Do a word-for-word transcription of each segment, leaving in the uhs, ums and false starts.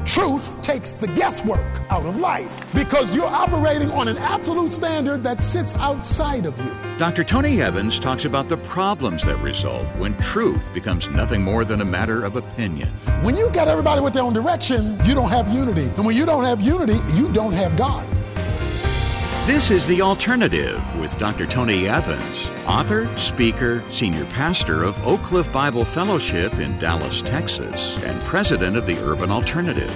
Truth takes the guesswork out of life because you're operating on an absolute standard that sits outside of you. Doctor Tony Evans talks about the problems that result when truth becomes nothing more than a matter of opinion. When you get everybody with their own direction, you don't have unity. And when you don't have unity, you don't have God. This is The Alternative with Doctor Tony Evans, author, speaker, senior pastor of Oak Cliff Bible Fellowship in Dallas, Texas, and president of the Urban Alternative.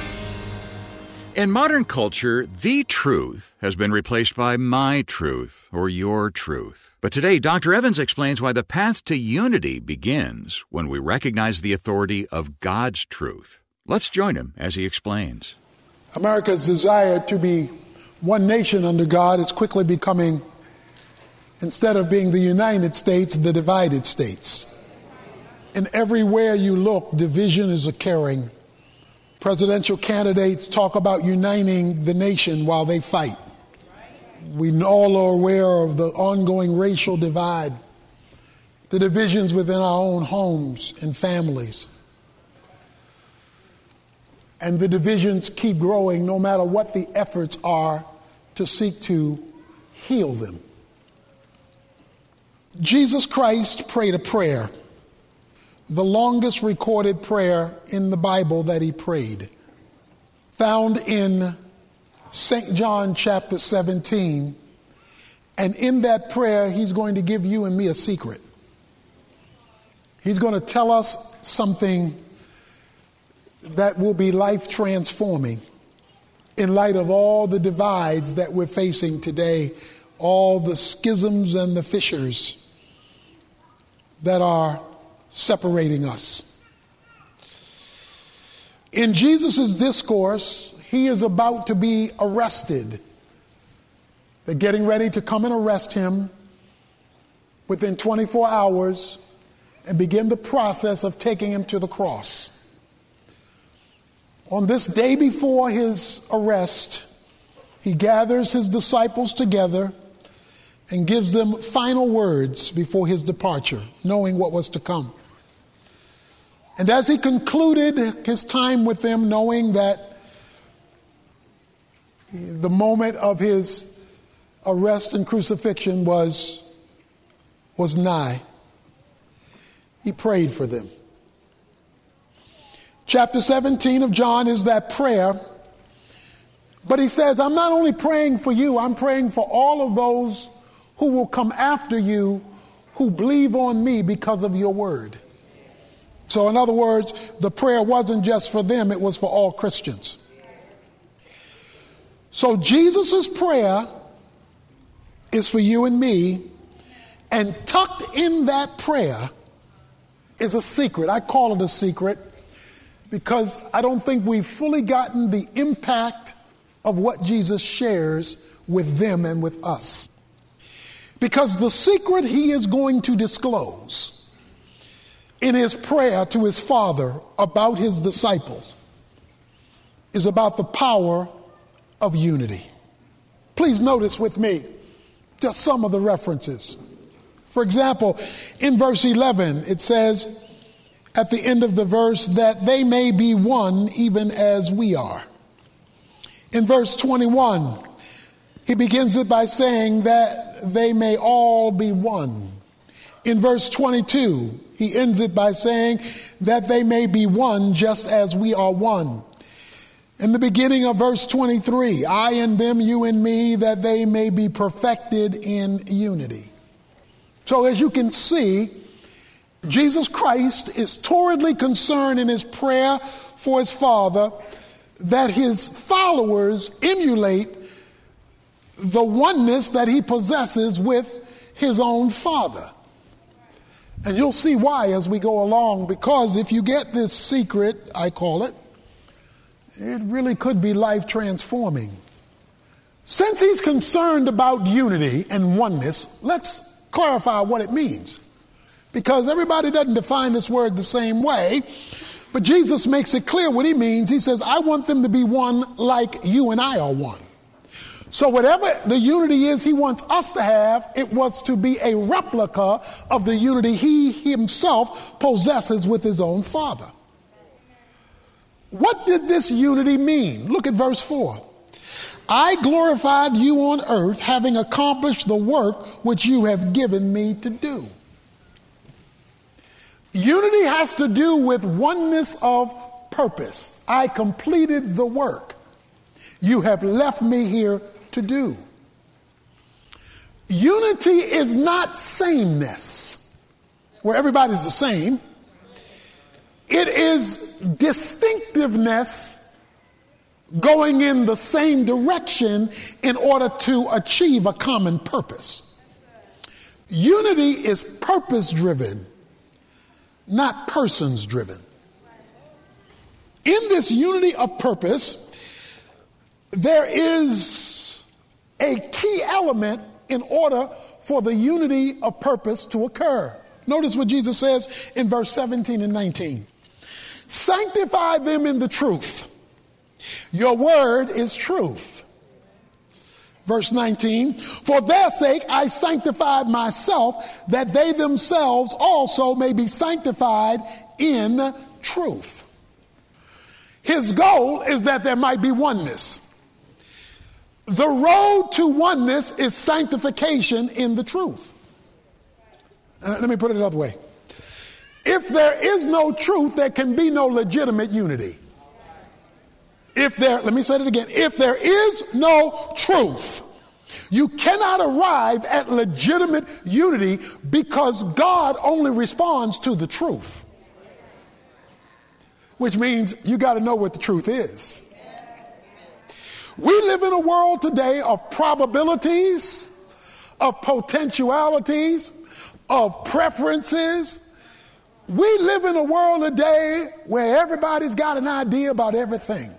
In modern culture, the truth has been replaced by my truth or your truth. But today, Doctor Evans explains why the path to unity begins when we recognize the authority of God's truth. Let's join him as he explains. America's desire to be one nation under God is quickly becoming, instead of being the United States, the divided states. And everywhere you look, division is occurring. Presidential candidates talk about uniting the nation while they fight. We all are aware of the ongoing racial divide, the divisions within our own homes and families. And the divisions keep growing no matter what the efforts are to seek to heal them. Jesus Christ prayed a prayer, the longest recorded prayer in the Bible that he prayed, found in Saint John chapter seventeen. And in that prayer, he's going to give you and me a secret. He's going to tell us something that will be life transforming in light of all the divides that we're facing today, all the schisms and the fissures that are separating us. In Jesus' discourse, he is about to be arrested. They're getting ready to come and arrest him within twenty-four hours and begin the process of taking him to the cross. On this day before his arrest, he gathers his disciples together and gives them final words before his departure, knowing what was to come. And as he concluded his time with them, knowing that the moment of his arrest and crucifixion was, was nigh, he prayed for them. Chapter seventeen of John is that prayer. But he says, I'm not only praying for you, I'm praying for all of those who will come after you, who believe on me because of your word. So in other words, the prayer wasn't just for them, it was for all Christians. So Jesus' prayer is for you and me, and tucked in that prayer is a secret. I call it a secret because I don't think we've fully gotten the impact of what Jesus shares with them and with us. Because the secret he is going to disclose in his prayer to his Father about his disciples is about the power of unity. Please notice with me just some of the references. For example, in verse eleven, it says at the end of the verse that they may be one even as we are. In verse twenty-one, he begins it by saying that they may all be one. In verse twenty-two, he ends it by saying that they may be one just as we are one. In the beginning of verse twenty-three, I and them, you and me, that they may be perfected in unity. So as you can see, Jesus Christ is torridly concerned in his prayer for his Father that his followers emulate the oneness that he possesses with his own Father. And you'll see why as we go along, because if you get this secret, I call it, it really could be life transforming. Since he's concerned about unity and oneness, let's clarify what it means. Because everybody doesn't define this word the same way, but Jesus makes it clear what he means. He says, I want them to be one like you and I are one. So whatever the unity is he wants us to have, it was to be a replica of the unity he himself possesses with his own Father. What did this unity mean? Look at verse four. I glorified you on earth, having accomplished the work which you have given me to do. Unity has to do with oneness of purpose. I completed the work you have left me here to do. Unity is not sameness, where everybody's the same. It is distinctiveness going in the same direction in order to achieve a common purpose. Unity is purpose-driven, not persons-driven. In this unity of purpose, there is a key element in order for the unity of purpose to occur. Notice what Jesus says in verse seventeen and nineteen. Sanctify them in the truth. Your word is truth. Verse nineteen, for their sake I sanctified myself, that they themselves also may be sanctified in truth. His goal is that there might be oneness. The road to oneness is sanctification in the truth. Uh, let me put it another way. If there is no truth, there can be no legitimate unity. If there, let me say it again. If there is no truth, you cannot arrive at legitimate unity because God only responds to the truth. Which means you got to know what the truth is. We live in a world today of probabilities, of potentialities, of preferences. We live in a world today where everybody's got an idea about everything.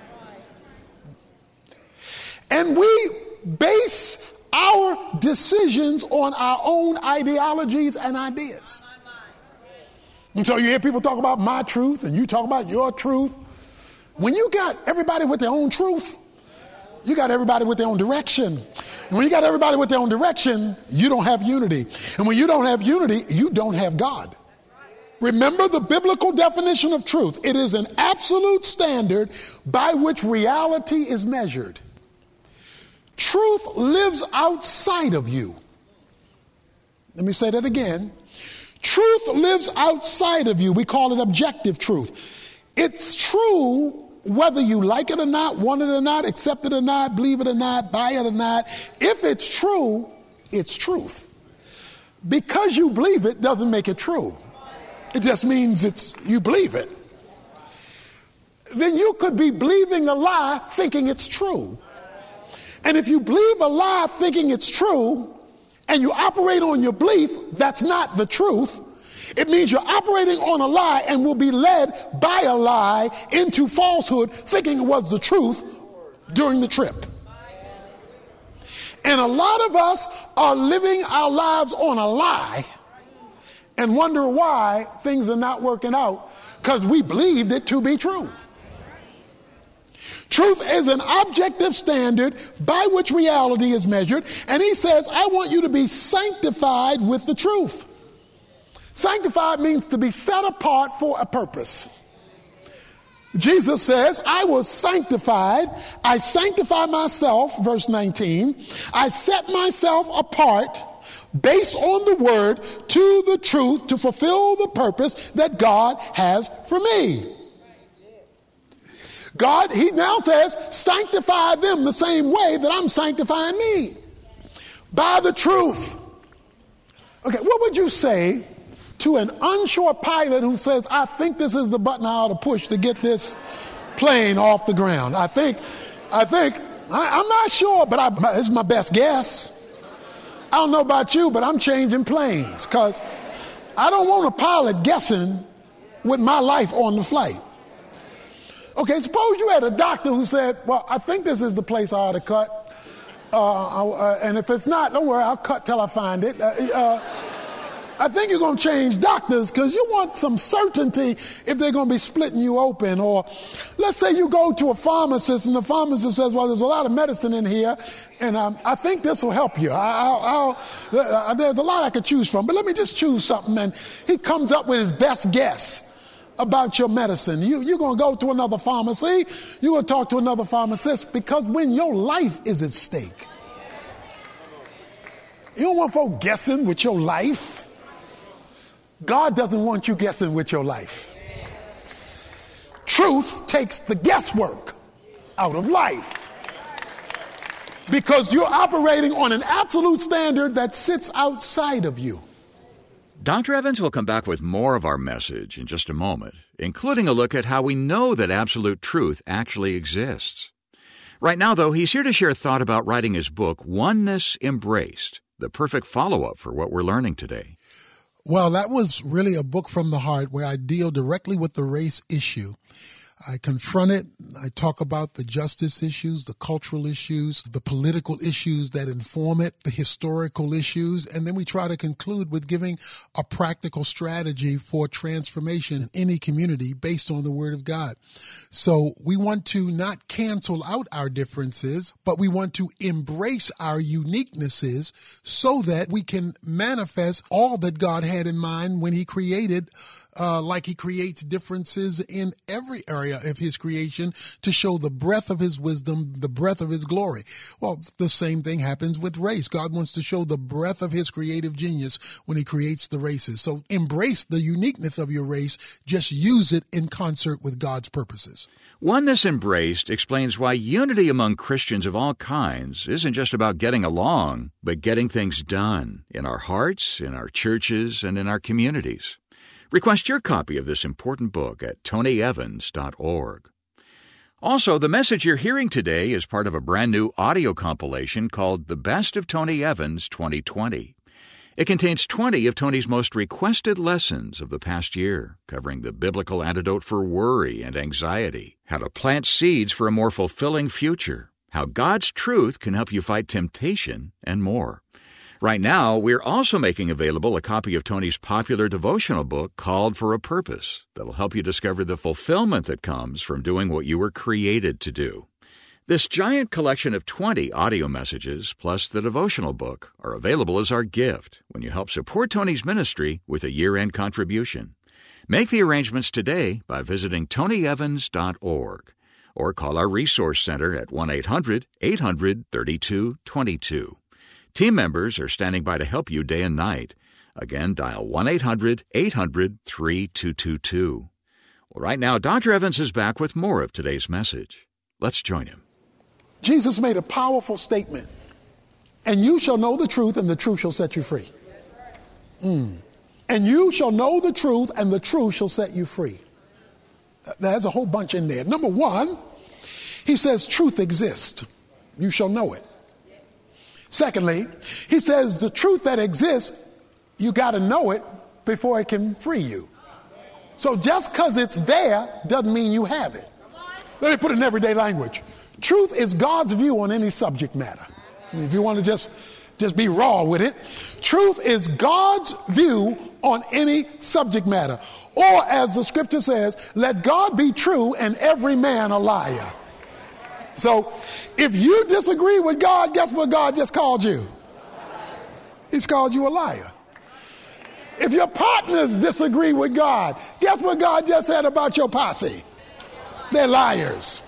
And we base our decisions on our own ideologies and ideas. And so you hear people talk about my truth and you talk about your truth. When you got everybody with their own truth, you got everybody with their own direction. And when you got everybody with their own direction, you don't have unity. And when you don't have unity, you don't have God. Remember the biblical definition of truth. It is an absolute standard by which reality is measured. Truth lives outside of you. Let me say that again. Truth lives outside of you. We call it objective truth. It's true whether you like it or not, want it or not, accept it or not, believe it or not, buy it or not. If it's true, it's truth. Because you believe it doesn't make it true. It just means it's you believe it. Then you could be believing a lie thinking it's true. And if you believe a lie thinking it's true and you operate on your belief, that's not the truth. It means you're operating on a lie and will be led by a lie into falsehood thinking it was the truth during the trip. And a lot of us are living our lives on a lie and wonder why things are not working out because we believed it to be true. Truth is an objective standard by which reality is measured. And he says, I want you to be sanctified with the truth. Sanctified means to be set apart for a purpose. Jesus says, I was sanctified. I sanctify myself, verse nineteen. I set myself apart based on the word to the truth to fulfill the purpose that God has for me. God, he now says, sanctify them the same way that I'm sanctifying me. By the truth. Okay, what would you say to an unsure pilot who says, I think this is the button I ought to push to get this plane off the ground? I think, I think, I, I'm not sure, but I, this is my best guess. I don't know about you, but I'm changing planes because I don't want a pilot guessing with my life on the flight. Okay, suppose you had a doctor who said, well, I think this is the place I ought to cut. Uh, uh, and if it's not, don't worry, I'll cut till I find it. Uh, uh, I think you're going to change doctors because you want some certainty if they're going to be splitting you open. Or let's say you go to a pharmacist and the pharmacist says, well, there's a lot of medicine in here and um, I think this will help you. I'll, I'll, uh, there's a lot I could choose from, but let me just choose something. And he comes up with his best guess. about your medicine. You, you're going to go to another pharmacy. You're going to talk to another pharmacist, because when your life is at stake, you don't want folk guessing with your life. God doesn't want you guessing with your life. Truth takes the guesswork out of life, because you're operating on an absolute standard that sits outside of you. Doctor Evans will come back with more of our message in just a moment, including a look at how we know that absolute truth actually exists. Right now, though, he's here to share a thought about writing his book, Oneness Embraced, the perfect follow-up for what we're learning today. Well, that was really a book from the heart where I deal directly with the race issue. I confront it. I talk about the justice issues, the cultural issues, the political issues that inform it, the historical issues, and then we try to conclude with giving a practical strategy for transformation in any community based on the Word of God. So we want to not cancel out our differences, but we want to embrace our uniquenesses so that we can manifest all that God had in mind when He created, uh, like He creates differences in every area of His creation to show the breadth of His wisdom, the breadth of His glory. Well, the same thing happens with race. God wants to show the breadth of His creative genius when He creates the races. So embrace the uniqueness of your race. Just use it in concert with God's purposes. Oneness Embraced explains why unity among Christians of all kinds isn't just about getting along, but getting things done in our hearts, in our churches, and in our communities. Request your copy of this important book at tony evans dot org. Also, the message you're hearing today is part of a brand new audio compilation called The Best of Tony Evans twenty twenty. It contains twenty of Tony's most requested lessons of the past year, covering the biblical antidote for worry and anxiety, how to plant seeds for a more fulfilling future, how God's truth can help you fight temptation, and more. Right now, we're also making available a copy of Tony's popular devotional book, Called for a Purpose, that'll help you discover the fulfillment that comes from doing what you were created to do. This giant collection of twenty audio messages, plus the devotional book, are available as our gift when you help support Tony's ministry with a year-end contribution. Make the arrangements today by visiting tony evans dot org or call our Resource Center at one eight hundred eight hundred thirty-two twenty-two. Team members are standing by to help you day and night. Again, dial one eight hundred eight hundred thirty-two twenty-two. Well, right now, Doctor Evans is back with more of today's message. Let's join him. Jesus made a powerful statement. And you shall know the truth, and the truth shall set you free. Mm. And you shall know the truth, and the truth shall set you free. There's a whole bunch in there. Number one, he says truth exists. You shall know it. Secondly, he says the truth that exists, you got to know it before it can free you. So just because it's there doesn't mean you have it. Let me put it in everyday language. Truth is God's view on any subject matter. I mean, if you want to just, just be raw with it, truth is God's view on any subject matter. Or as the scripture says, let God be true and every man a liar. So if you disagree with God, guess what God just called you? He's called you a liar. If your partners disagree with God, guess what God just said about your posse? They're liars.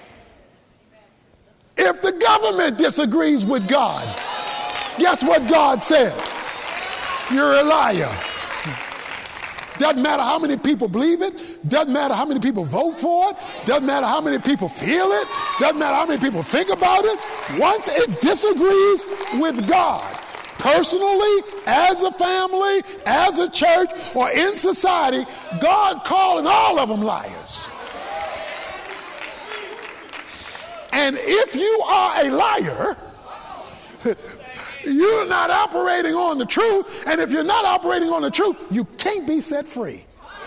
If the government disagrees with God, guess what God said? You're a liar. Doesn't matter how many people believe it. Doesn't matter how many people vote for it. Doesn't matter how many people feel it. Doesn't matter how many people think about it. Once it disagrees with God, personally, as a family, as a church, or in society, God calling all of them liars. And if you are a liar, you're not operating on the truth. And if you're not operating on the truth, you can't be set free.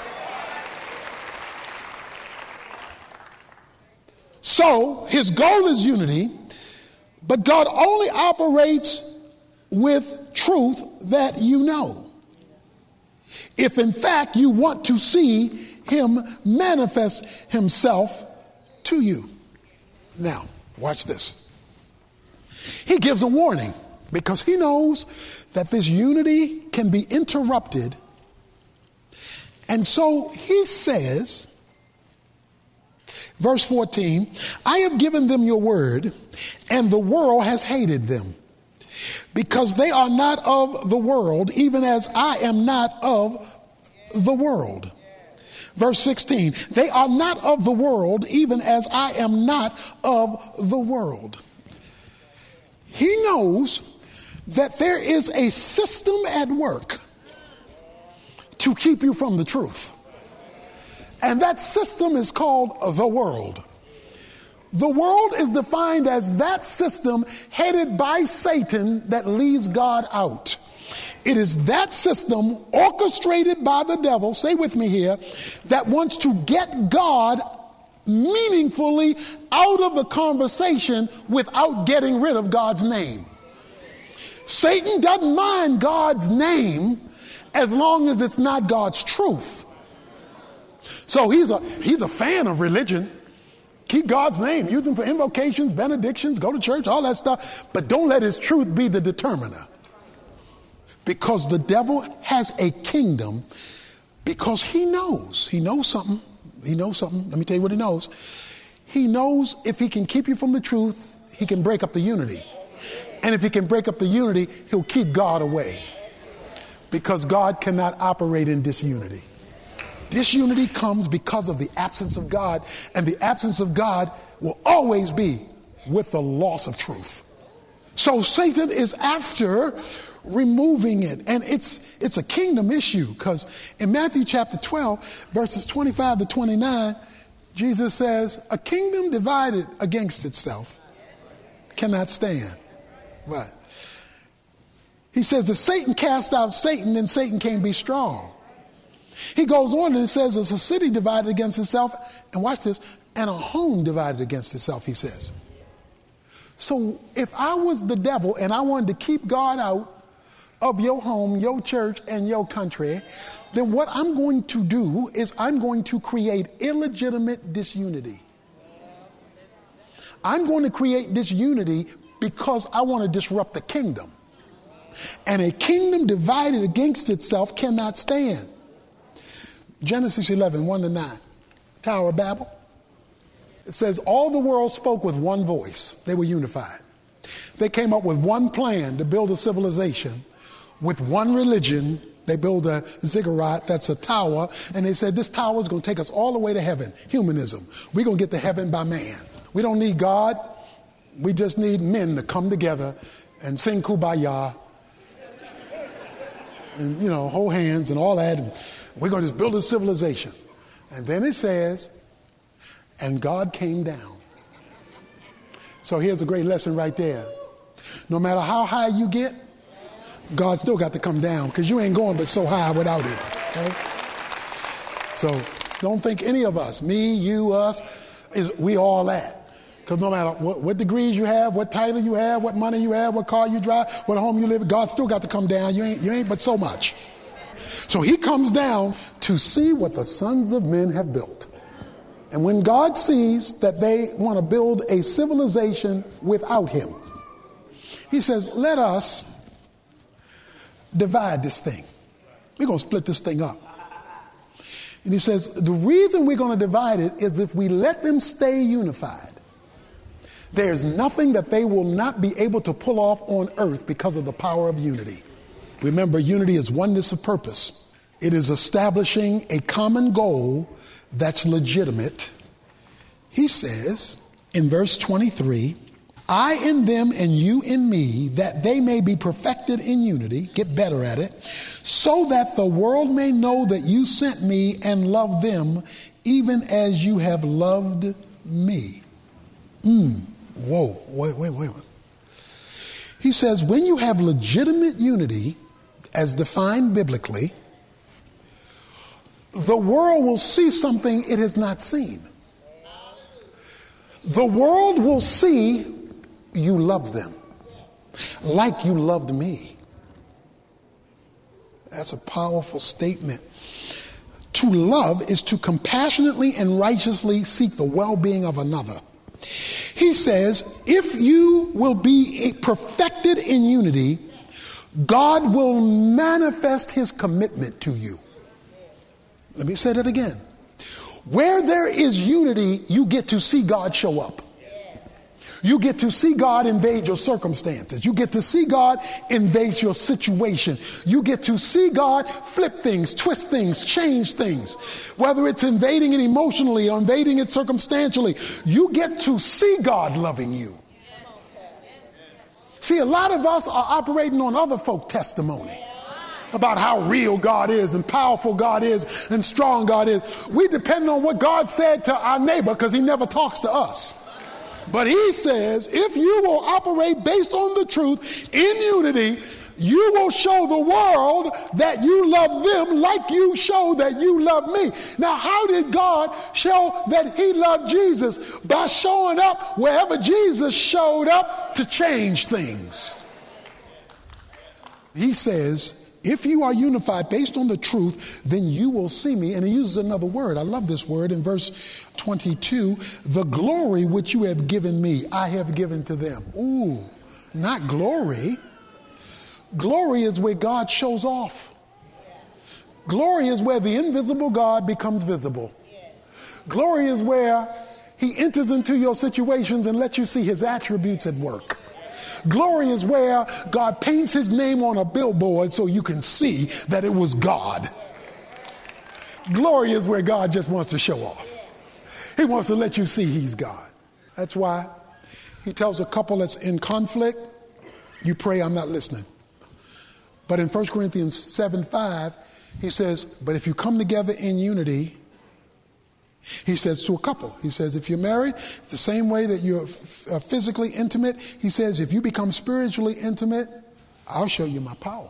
So his goal is unity, but God only operates with truth that you know. If in fact you want to see him manifest himself to you. Now, watch this. He gives a warning because he knows that this unity can be interrupted And so he says, verse fourteen, I have given them your word, and the world has hated them, because they are not of the world, even as I am not of the world. Verse sixteen, they are not of the world, even as I am not of the world. He knows that there is a system at work to keep you from the truth. And that system is called the world. The world is defined as that system headed by Satan that leaves God out. It is that system orchestrated by the devil, say with me here, that wants to get God meaningfully out of the conversation without getting rid of God's name. Satan doesn't mind God's name as long as it's not God's truth. So he's a he's a fan of religion. Keep God's name, use them for invocations, benedictions, go to church, all that stuff, but don't let his truth be the determiner. Because the devil has a kingdom, because he knows, he knows something, he knows something, let me tell you what he knows. He knows if he can keep you from the truth, he can break up the unity. And if he can break up the unity, he'll keep God away. Because God cannot operate in disunity. Disunity comes because of the absence of God, and the absence of God will always be with the loss of truth. So Satan is after removing it, and it's it's a kingdom issue, because in Matthew chapter twelve, verses twenty-five to twenty-nine, Jesus says, a kingdom divided against itself cannot stand. Right. He says, if Satan cast out Satan, then Satan can't be strong. He goes on and says, it's a city divided against itself, and watch this, and a home divided against itself, he says. So if I was the devil and I wanted to keep God out of your home, your church, and your country, then what I'm going to do is I'm going to create illegitimate disunity. I'm going to create disunity because I want to disrupt the kingdom. And a kingdom divided against itself cannot stand. Genesis eleven, one to nine, Tower of Babel. It says, all the world spoke with one voice. They were unified. They came up with one plan to build a civilization. With one religion, they build a ziggurat, that's a tower, and they said, this tower is going to take us all the way to heaven. Humanism. We're going to get to heaven by man. We don't need God. We just need men to come together and sing Kumbaya and, you know, hold hands and all that, and we're going to just build a civilization. And then it says, and God came down. So here's a great lesson right there. No matter how high you get, God still got to come down, because you ain't going but so high without it. Okay? So don't think any of us, me, you, us, is we all that. Because no matter what, what degrees you have, what title you have, what money you have, what car you drive, what home you live, God still got to come down. You ain't, you ain't but so much. So he comes down to see what the sons of men have built. And when God sees that they want to build a civilization without him, he says, let us divide this thing. We're going to split this thing up. And he says, the reason we're going to divide it is if we let them stay unified, there's nothing that they will not be able to pull off on earth because of the power of unity. Remember, unity is oneness of purpose. It is establishing a common goal that's legitimate. He says in verse twenty-three, I in them and you in me, that they may be perfected in unity, get better at it, so that the world may know that you sent me and love them even as you have loved me. Mm. Whoa, wait, wait, wait. He says, when you have legitimate unity, as defined biblically, the world will see something it has not seen. The world will see you love them like you loved me. That's a powerful statement. To love is to compassionately and righteously seek the well-being of another. He says, if you will be perfected in unity, God will manifest his commitment to you. Let me say that again. Where there is unity, you get to see God show up. You get to see God invade your circumstances. You get to see God invade your situation. You get to see God flip things, twist things, change things. Whether it's invading it emotionally or invading it circumstantially, you get to see God loving you. See, a lot of us are operating on other folk testimony about how real God is and powerful God is and strong God is. We depend on what God said to our neighbor because he never talks to us. But he says, if you will operate based on the truth in unity, you will show the world that you love them like you show that you love me. Now, how did God show that he loved Jesus? By showing up wherever Jesus showed up to change things. He says, if you are unified based on the truth, then you will see me. And he uses another word. I love this word in verse twenty-two. The glory which you have given me, I have given to them. Ooh, not glory. Glory is where God shows off. Glory is where the invisible God becomes visible. Glory is where he enters into your situations and lets you see his attributes at work. Glory is where God paints his name on a billboard so you can see that it was God. Glory is where God just wants to show off. He wants to let you see he's God. That's why he tells a couple that's in conflict, you pray, I'm not listening. But in First Corinthians seven five, he says, but if you come together in unity, he says to a couple, he says, if you're married, the same way that you're f- uh, physically intimate, he says, if you become spiritually intimate, I'll show you my power.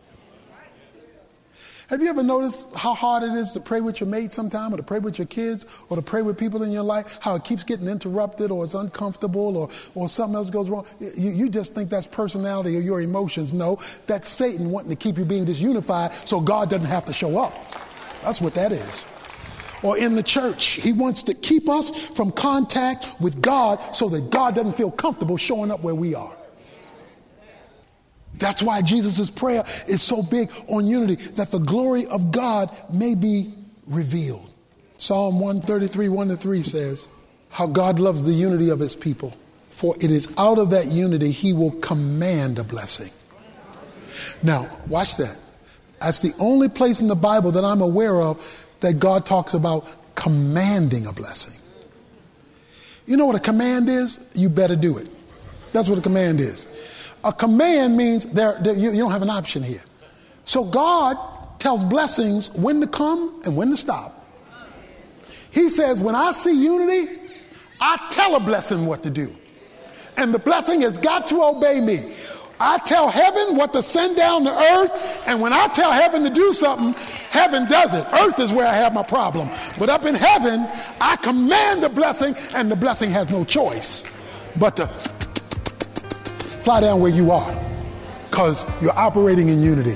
Have you ever noticed how hard it is to pray with your mate sometime, or to pray with your kids, or to pray with people in your life, how it keeps getting interrupted, or it's uncomfortable, or, or something else goes wrong? You, you just think that's personality or your emotions. No, that's Satan wanting to keep you being disunified so God doesn't have to show up. That's what that is. Or in the church, he wants to keep us from contact with God so that God doesn't feel comfortable showing up where we are. That's why Jesus' prayer is so big on unity, that the glory of God may be revealed. Psalm one thirty-three, one to three says, how God loves the unity of his people. For it is out of that unity he will command a blessing. Now, watch that. That's the only place in the Bible that I'm aware of that God talks about commanding a blessing. You know what a command is? You better do it. That's what a command is. A command means there, there you, you don't have an option here. So God tells blessings when to come and when to stop. He says, when I see unity, I tell a blessing what to do. And the blessing has got to obey me. I tell heaven what to send down to earth, and when I tell heaven to do something, heaven does it. Earth is where I have my problem. But up in heaven, I command the blessing, and the blessing has no choice but to fly down where you are, because you're operating in unity.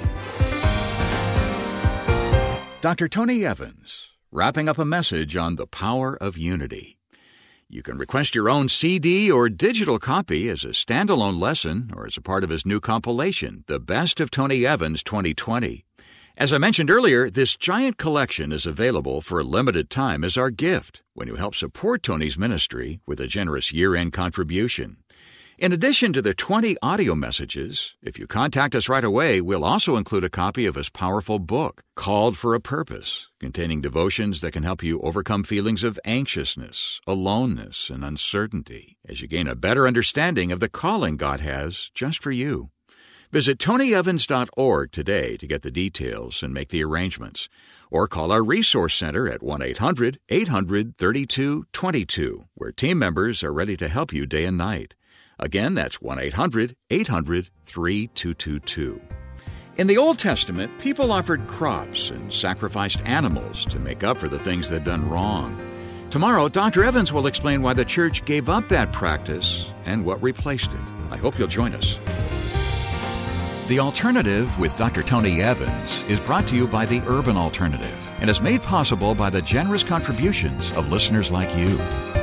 Doctor Tony Evans, wrapping up a message on the power of unity. You can request your own C D or digital copy as a standalone lesson or as a part of his new compilation, The Best of Tony Evans twenty twenty. As I mentioned earlier, this giant collection is available for a limited time as our gift when you help support Tony's ministry with a generous year-end contribution. In addition to the twenty audio messages, if you contact us right away, we'll also include a copy of his powerful book, Called for a Purpose, containing devotions that can help you overcome feelings of anxiousness, aloneness, and uncertainty as you gain a better understanding of the calling God has just for you. Visit tony evans dot org today to get the details and make the arrangements, or call our Resource Center at one eight hundred, eight hundred, thirty-two twenty-two, where team members are ready to help you day and night. Again, that's one eight hundred, eight hundred, thirty-two twenty-two. In the Old Testament, people offered crops and sacrificed animals to make up for the things they'd done wrong. Tomorrow, Doctor Evans will explain why the church gave up that practice and what replaced it. I hope you'll join us. The Alternative with Doctor Tony Evans is brought to you by the Urban Alternative and is made possible by the generous contributions of listeners like you.